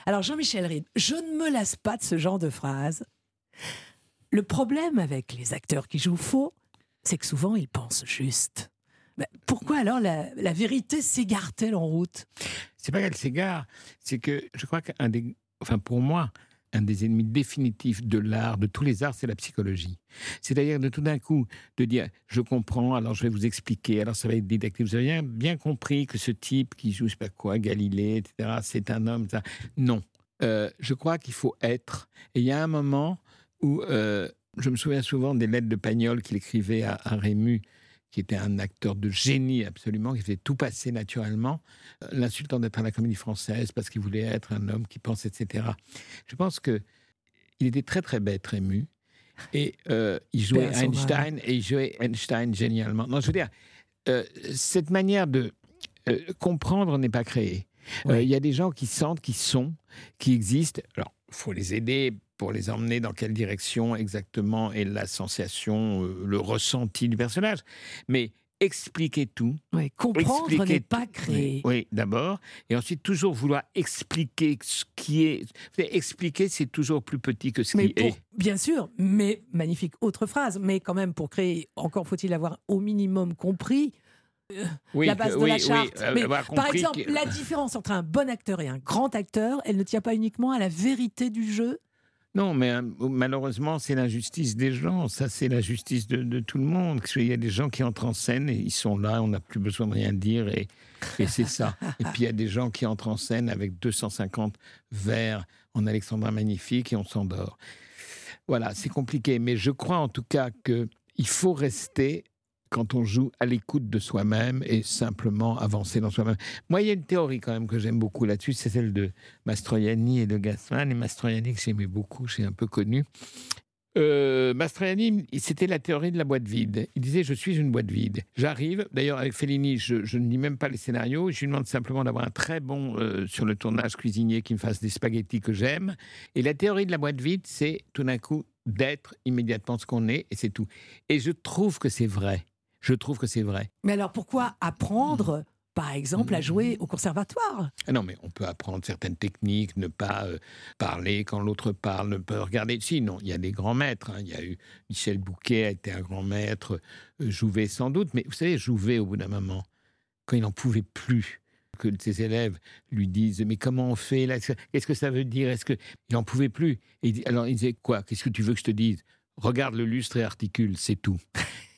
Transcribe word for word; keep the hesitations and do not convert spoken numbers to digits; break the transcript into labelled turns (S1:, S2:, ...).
S1: Alors Jean-Michel Ride, je ne me lasse pas de ce genre de phrase. Le problème avec les acteurs qui jouent faux, c'est que souvent ils pensent juste. Ben, pourquoi alors la, la vérité s'égare-t-elle en route?
S2: C'est pas qu'elle s'égare, c'est que je crois qu'un des, enfin pour moi, un des ennemis définitifs de l'art, de tous les arts, c'est la psychologie. C'est-à-dire de tout d'un coup, de dire, je comprends, alors je vais vous expliquer, alors ça va être didactique. Vous avez bien, bien compris que ce type qui joue, je sais pas quoi, Galilée, et cetera, c'est un homme, ça. Non. Euh, je crois qu'il faut être. Et il y a un moment où, euh, je me souviens souvent des lettres de Pagnol qu'il écrivait à, à Rému, qui était un acteur de génie absolument, qui faisait tout passer naturellement, euh, l'insultant d'être à la Comédie Française parce qu'il voulait être un homme qui pense, et cetera. Je pense que il était très très bête, Rému, et euh, il jouait
S1: Paix à son âme.
S2: Einstein, et il jouait Einstein génialement. Non, je veux dire, euh, cette manière de euh, comprendre n'est pas créée. Euh, Il
S1: Oui.
S2: y a des gens qui sentent, qui sont, qui existent. Alors, il faut les aider pour les emmener dans quelle direction exactement est la sensation, euh, le ressenti du personnage. Mais expliquer tout,
S1: Oui. Comprendre
S2: expliquer
S1: n'est
S2: tout.
S1: pas
S2: Oui,
S1: créer.
S2: oui, d'abord. Et ensuite, toujours vouloir expliquer ce qui est. Vous savez, expliquer, c'est toujours plus petit que ce
S1: Mais
S2: qui
S1: pour,
S2: est.
S1: bien sûr, mais magnifique autre phrase, mais quand même pour créer, encore faut-il avoir au minimum compris euh,
S2: Oui,
S1: la
S2: que-
S1: base de
S2: oui,
S1: la
S2: oui,
S1: charte.
S2: euh,
S1: Mais
S2: avoir
S1: par
S2: compris
S1: exemple,
S2: que-
S1: la différence entre un bon acteur et un grand acteur, elle ne tient pas uniquement à la vérité du jeu.
S2: Non, mais euh, malheureusement, c'est l'injustice des gens. Ça, c'est la justice de, de tout le monde. Parce qu'il y a des gens qui entrent en scène et ils sont là, on n'a plus besoin de rien dire et, et c'est ça. Et puis il y a des gens qui entrent en scène avec deux cent cinquante vers en Alexandrin Magnifique et on s'endort. Voilà, c'est compliqué. Mais je crois en tout cas qu'il faut rester, quand on joue, à l'écoute de soi-même et simplement avancer dans soi-même. Moi, il y a une théorie quand même que j'aime beaucoup là-dessus, c'est celle de Mastroianni et de Gassman. Et Mastroianni, que j'aimais beaucoup, j'ai un peu connu. Euh, Mastroianni, c'était la théorie de la boîte vide. Il disait, je suis une boîte vide. J'arrive, d'ailleurs avec Fellini, je, je ne lis même pas les scénarios, je lui demande simplement d'avoir un très bon, euh, sur le tournage, cuisinier qui me fasse des spaghettis que j'aime. Et la théorie de la boîte vide, c'est tout d'un coup d'être immédiatement ce qu'on est, et c'est tout. Et je trouve que c'est vrai. Je trouve que c'est vrai.
S1: Mais alors pourquoi apprendre, par exemple, à jouer au conservatoire?
S2: Ah non, mais on peut apprendre certaines techniques, ne pas euh, parler quand l'autre parle, ne pas regarder. Si, non, il y a des grands maîtres. Hein. Il y a eu Michel Bouquet, a été un grand maître, euh, Jouvet sans doute. Mais vous savez, Jouvet, au bout d'un moment, quand il n'en pouvait plus, que ses élèves lui disent, mais comment on fait là? Qu'est-ce que ça veut dire? Est-ce que il n'en pouvait plus? Et il dit- alors il disait quoi? Qu'est-ce que tu veux que je te dise? Regarde le lustre et articule, c'est tout.